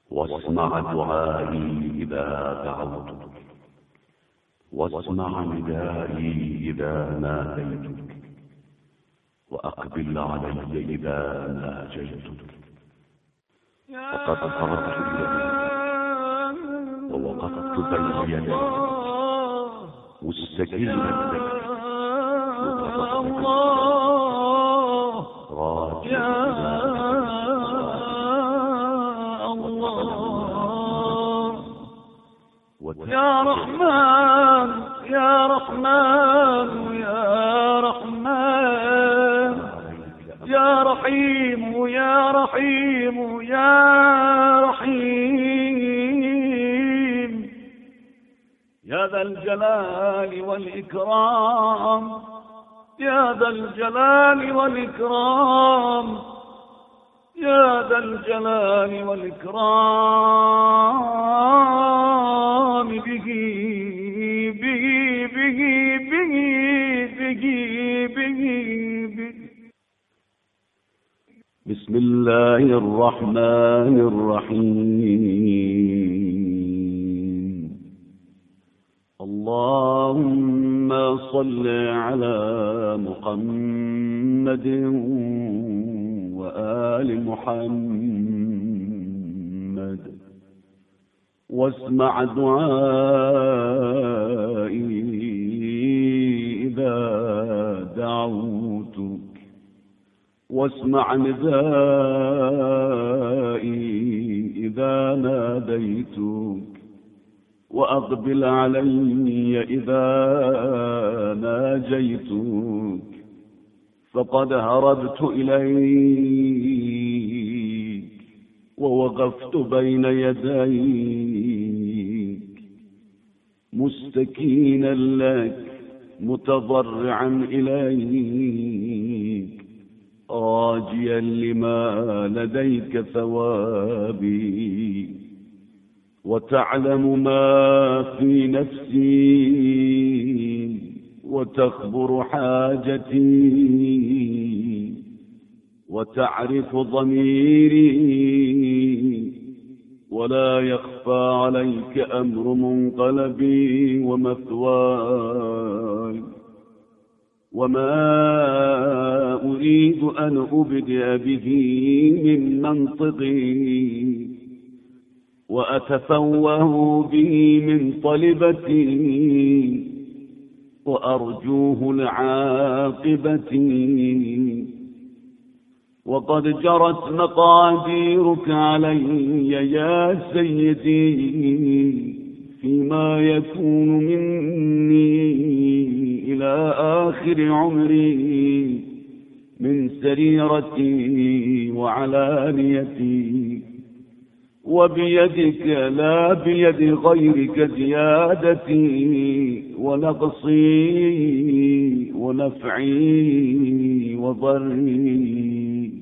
واسمع دعائي إذا دعوتك، واسمع ندائي إذا ناديتك، وأقبل علي إذا ناجيتك. فقد خرجت إليك ووقفت بين يديك مستكينا إليك راجعا يا رحمن يا رحمن يا رحمن يا رحيم يا رحيم يا رحيم يا ذا الجلال والإكرام يا ذا الجلال والإكرام يا ذا الجلال والإكرام به به به به به به به. بسم الله الرحمن الرحيم. اللهم صل على محمد وآل محمد، واسمع دعائي إذا دعوتك، واسمع ندائي إذا ناديتك، وأقبل علي إذا ناجيتك. فقد هربت إليك ووقفت بين يديك مستكينا لك متضرعا إليك راجيا لما لديك ثوابي، وتعلم ما في نفسي وتخبر حاجتي، وتعرف ضميري، ولا يخفى عليك أمر منقلبي ومثواي. وما أريد أن أبدأ به من منطقي، وأتفوه به من طلبتي، وأرجوه لعاقبتي. وقد جرت مقاديرك علي يا سيدي فيما يكون مني إلى آخر عمري من سريرتي وعلانيتي، وبيدك لا بيد غيرك زيادتي ونقصي ونفعي وضري.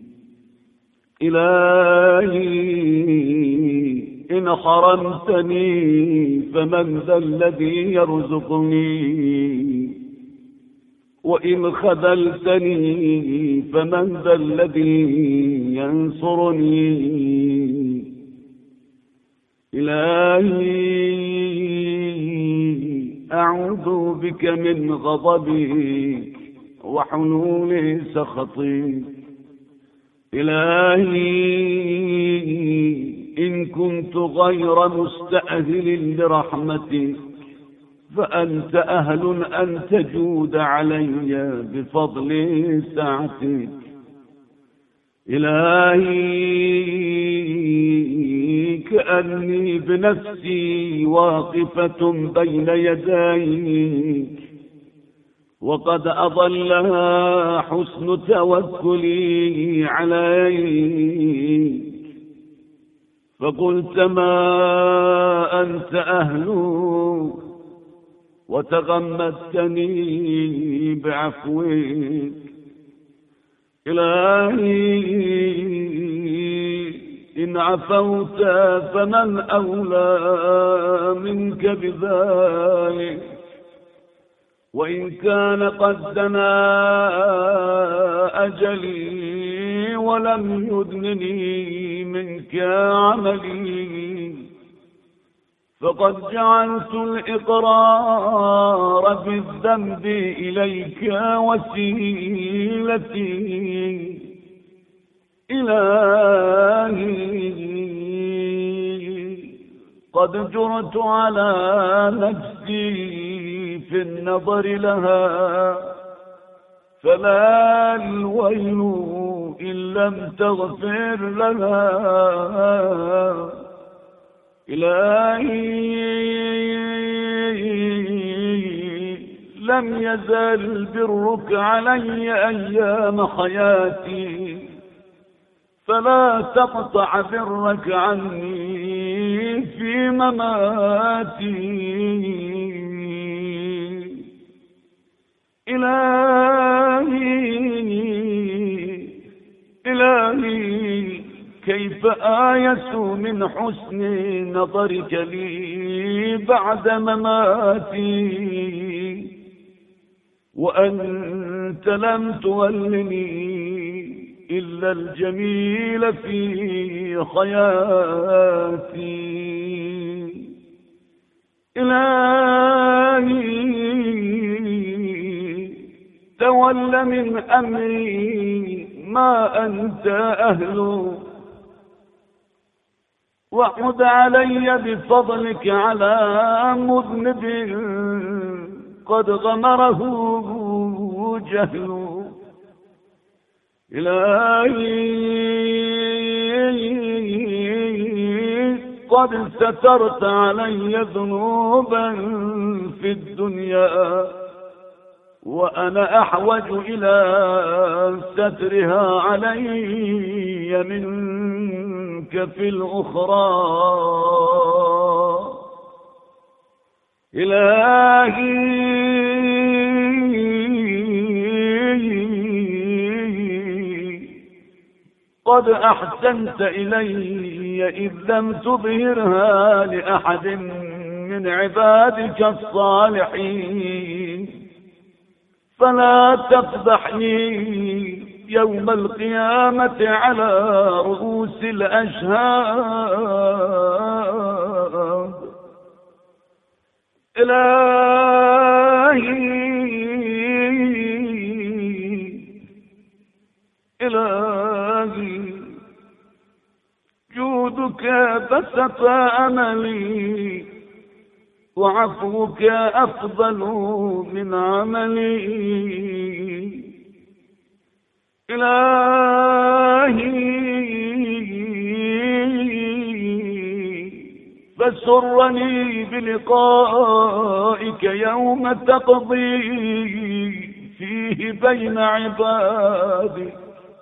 إلهي إن حرمتني فمن ذا الذي يرزقني، وإن خذلتني فمن ذا الذي ينصرني. إلهي أعوذ بك من غضبك وحلول سخطك. إلهي إن كنت غير مستأهل لرحمتك فأنت أهل أن تجود علي بفضل سعتك. إلهي كأني بنفسي واقفة بين يديك، وقد أضلها حسن توكلي عليك، فقلت ما أنت أهله وتغمدتني بعفوك. إلهي إن عفوت فمن أولى منك بذلك، وإن كان قد دنا أجلي ولم يدنني منك عملي، فقد جعلت الإقرار بالذنب إليك وسيلتي. إلهي قد جرت على نفسي في النظر لها، فلا الويل إن لم تغفر لها. إلهي لم يزل برك علي أيام حياتي، فلا تقطع برك عني في مماتي. إلهي كيف آيس من حسن نظرك لي بعد مماتي، وأنت لم تولني إلا الجميل في حياتي. إلهي تول من أمري ما أنت أهله، وعد علي بفضلك على مذنب قد غمره جهل. إلهي قد سترت علي ذنوبا في الدنيا، وأنا أحوج إلى سترها علي منك في الأخرى. إلهي قد أحسنت إلي إذ لم تظهرها لأحد من عبادك الصالحين، فلا تفضحني يوم القيامة على رؤوس الأشهاد. إلهي جودك بسط أملي، وعفوك أفضل من عملي. إلهي فسرني بلقائك يوم تقضي فيه بين عبادي.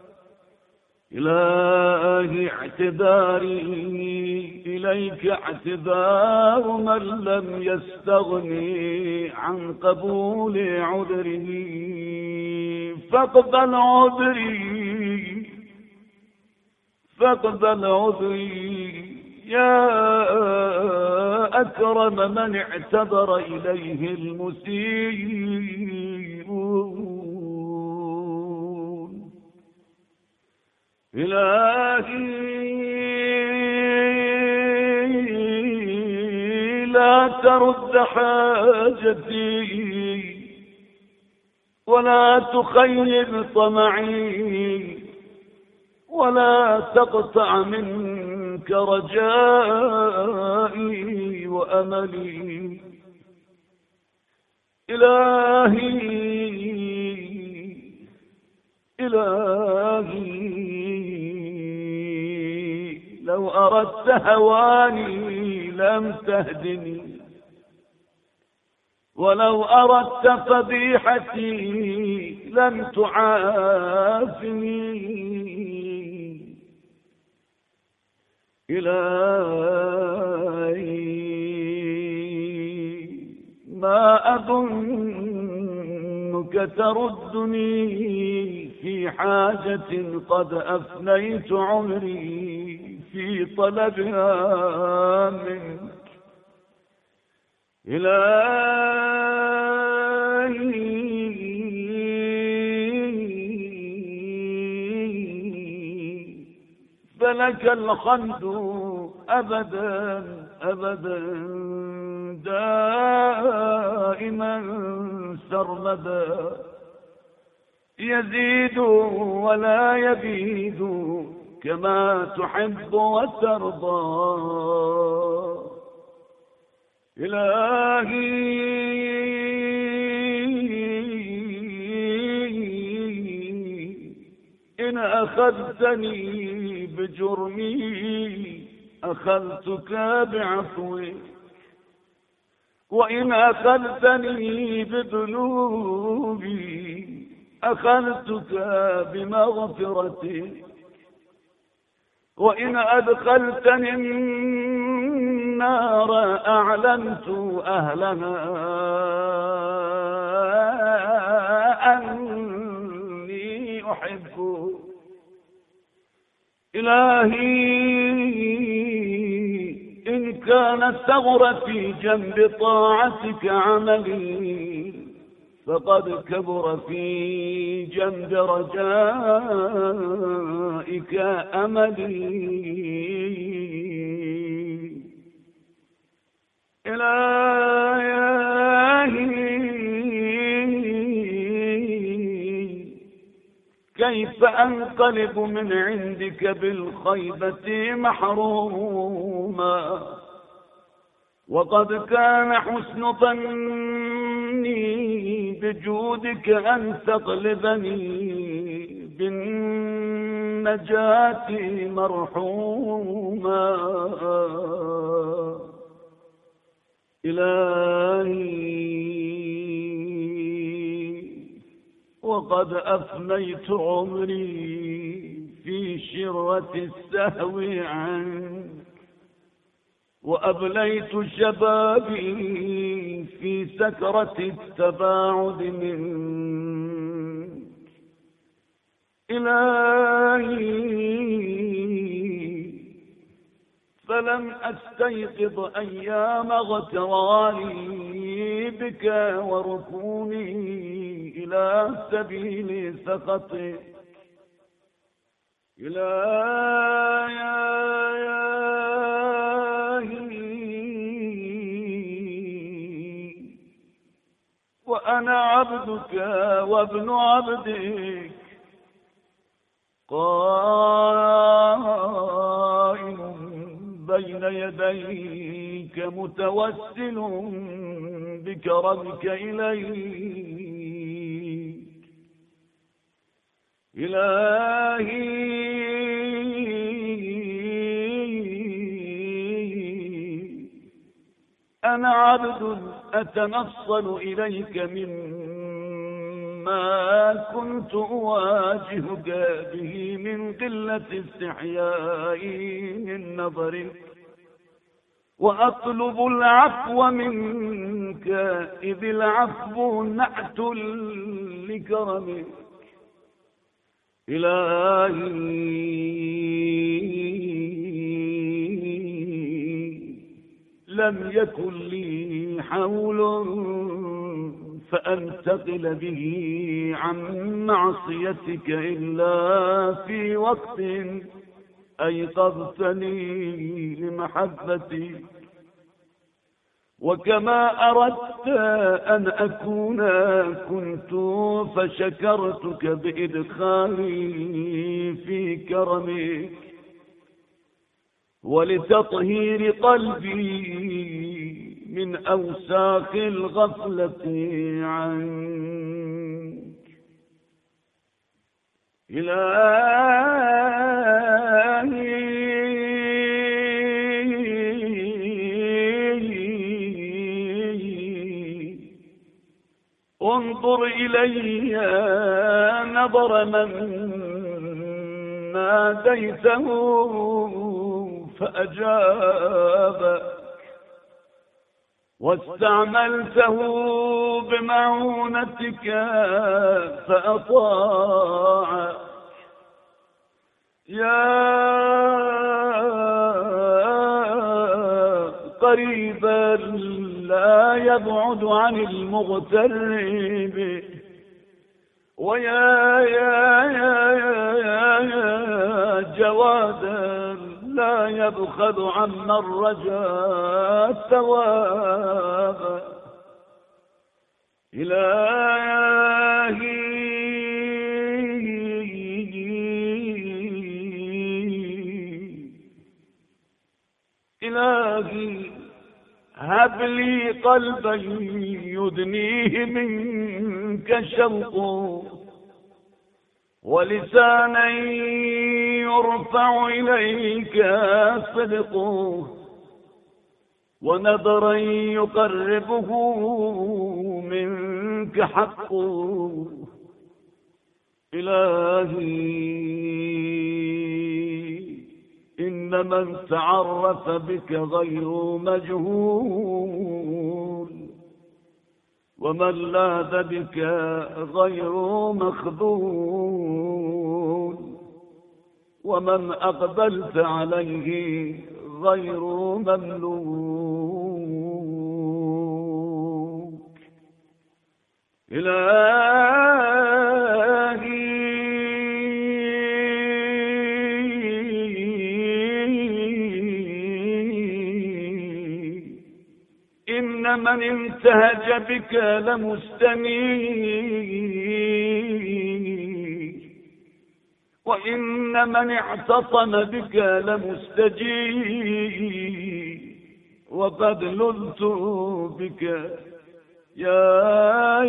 إلهي اعتذاري إليك اعتذار من لم يستغني عن قبول عذره، فاقبل عذري يا أكرم من اعتذر إليه المسيئون. إلهي لا ترد حاجتي ولا تخيب طمعي، ولا تقطع منك رجائي وأملي. إلهي لو أردت هواني لم تهدني، ولو أردت فضيحتي لم تعافني. إلهي ما أظنك تردني في حاجة قد أفنيت عمري في طلبها منك. إلهي لك الحمد أبدا أبدا دائما سرمدا، يزيد ولا يبيد كما تحب وترضى. إلهي إن أخذتني بجرمي أخذتك بعفوك، وإن أخذتني بذنوبي أخذتك بمغفرتك، وإن أدخلتني النار أعلنت أهلها أني أحبك. إلهي إن كان ثغر في جنب طاعتك عملي فقد كبر في جنب رجائك أملي. إلهي كيف أنقلب من عندك بالخيبة محروما، وقد كان حسن ظني بجودك أن تقلبني بالنجاة مرحوما. إلهي وقد أفنيت عمري في شرة السهو عنك، وأبليت شبابي في سكرة التباعد منك. إلهي فلم أستيقظ أيام غتراني بك وركوني إلى سبيل سخطك. وأنا عبدك وابن عبدك قائم بين يديك متوسل بكرمك إليك. إلهي أنا عبد أتنصل إليك مما كنت أواجهك به من قلة استحياء من نظرك، وأطلب العفو منك إذ العفو نعت لكرمك. إلهي لم يكن لي حول فأنتقل به عن معصيتك إلا في وقت أيقظتني لمحبتي، وكما أردت أن أكون كنت فشكرتك بإدخالي في كرمك ولتطهير قلبي من أوساخ الغفلة عنك. إلهي انظر إلي نظر من ناديته فأجاب، واستعملته بمعونتك فأطاع. يا قريبا لا يبعد عن المغترب ويا يا جوادا لا يبخل عما الرجاء ثوابا. إلهي هب لي قلبا يدنيه منك شوق، ولسانا يرفع إليك صدق، ونظرا يقربه منك حق. إلهي إن من تعرف بك غير مجهول، ومن لاذ بك غير مخذول، ومن أقبلت عليه غير مملوك. إلهي إن من انتهج بك لمستنير، وإن من اعتصم بك لمستجير، وقد لذت بك يا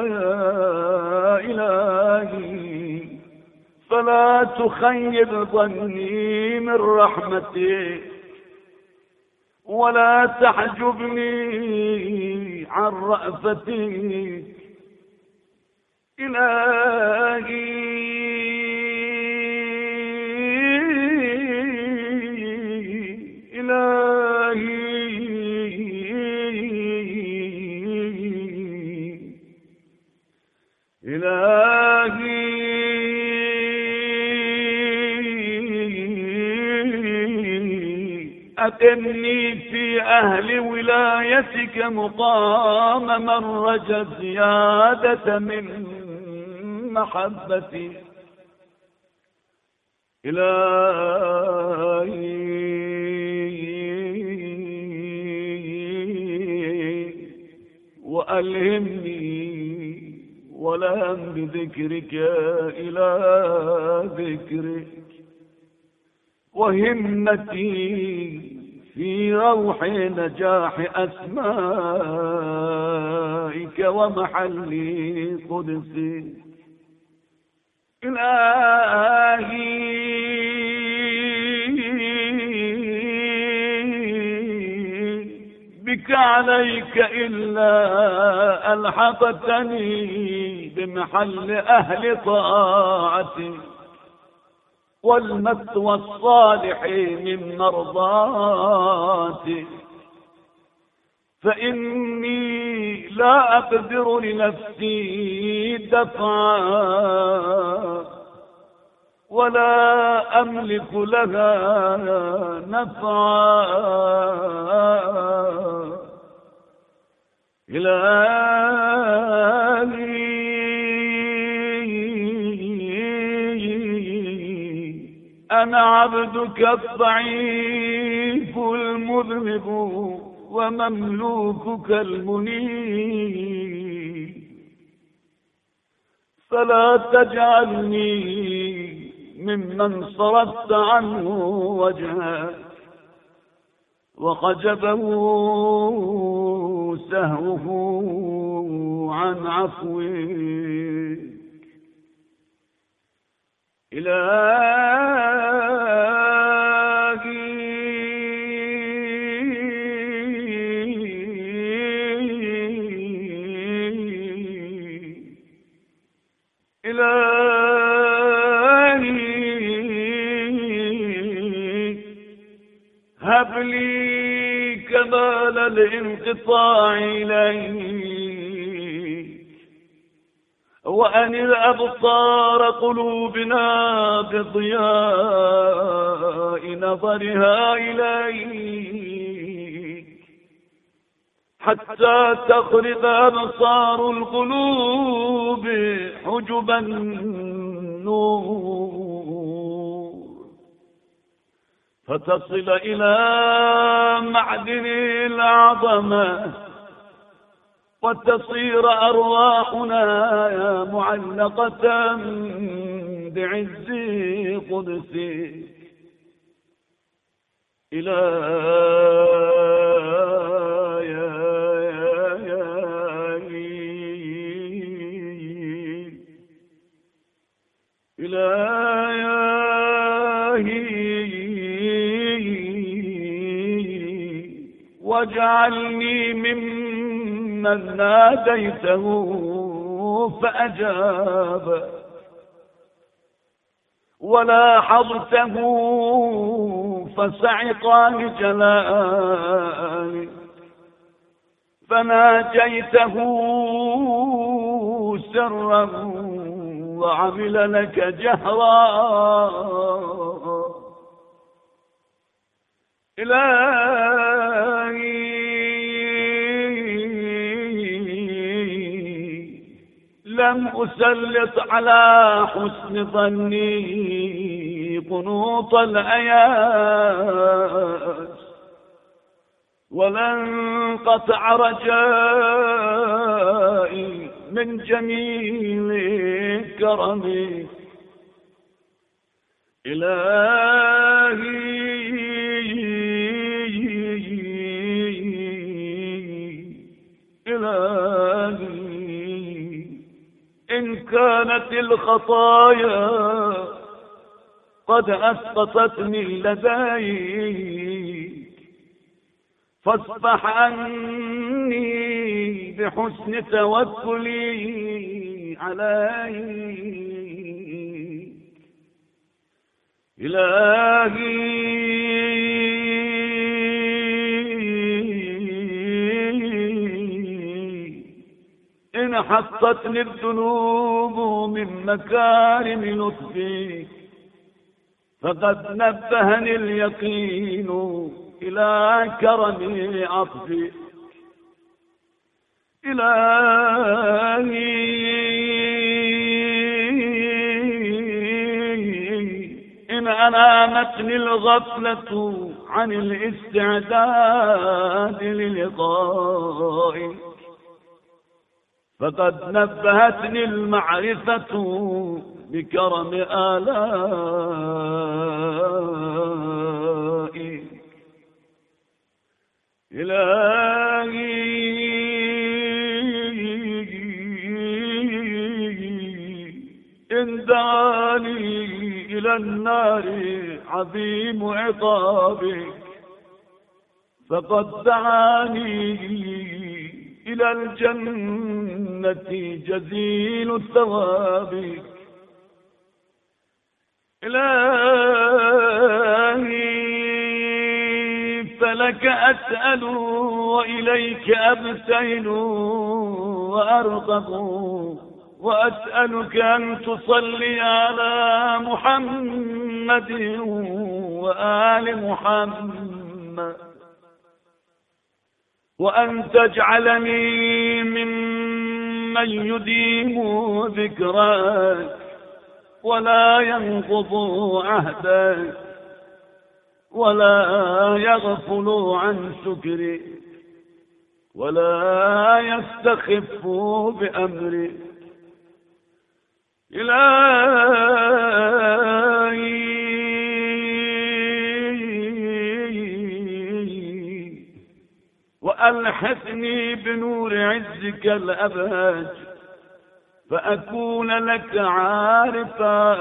إلهي، فلا تخيب ظني من رحمتك، ولا تحجبني عن رأفتك. إلهي أقمني في أهل ولايتك مقام من رجى زيادة من محبتي. إلهي وألهمني ولهم بذكرك إلى ذكرك، وهمتي في روح نجاح أسمائك ومحل قدسك. إلهي بك عليك إلا ألحقتني بمحل أهل طاعتي، والمثوى الصالح من مرضاتي، فإني لا أقدر لنفسي دفعا، ولا أملك لها نفعا. إلهي أنا عبدك الضعيف المذنب، ومملوكك المنيب، فلا تجعلني ممن صرفت عنه وجهك، وخجبه سهوه عن عفوك. إلهي هب لي كمال الانقطاع إليك، وأنر أبصار قلوبنا بضياء نظرها إليك، حتى تخرب أبصار القلوب حجب النور، فتصل إلى معدن العظمة، وتصير أرواحنا معلقة بعز قدسك. واجعلني ممن ناديته فأجاب، ولاحظته فصعق لجلالي، فناجيته سرا وعمل لك جهرا. إلهي لم أسلط على حسن ظني قنوط الأياس، ولن قطع رجائي من جميل كرمك. إلهي إن كانت الخطايا قد أسقطتني لديك، فاصفح عني بحسن توكلي عليك. إلهي إن حطتني الذنوب من مكارم لطفك، فقد نبهني اليقين إلى كرم عطفك. إلهي إن أنامتني الغفلة عن الاستعداد للقائك، فقد نبهتني المعرفة بكرم آلائك. إلهي إن دعاني إلى النار عظيم عقابك، فقد دعاني إلى الجنة جزيل ثوابك. إلهي فلك أسأل وإليك أبتهل وأرغب، وأسألك أن تصلي على محمد وآل محمد، وأن تجعلني ممن يديم ذكرك ولا ينقض عهدك، ولا يغفل عن شكرك، ولا يستخف بأمرك. إلهي وألحقني بنور عزك الأبهج، فأكون لك عارفا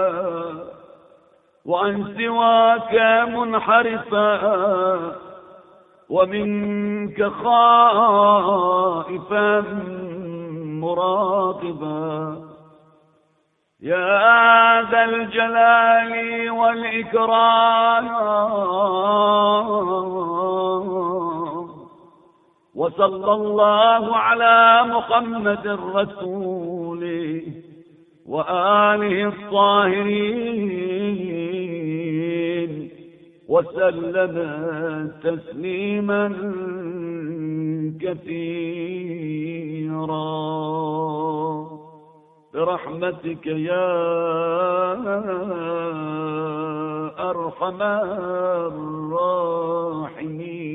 وعن سواك منحرفا، ومنك خائفا مراقبا. يا ذا الجلال والإكرام، وصلى الله على محمد الرسول وآله الطاهرين، وسلم تسليما كثيرا برحمتك يا أرحم الراحمين.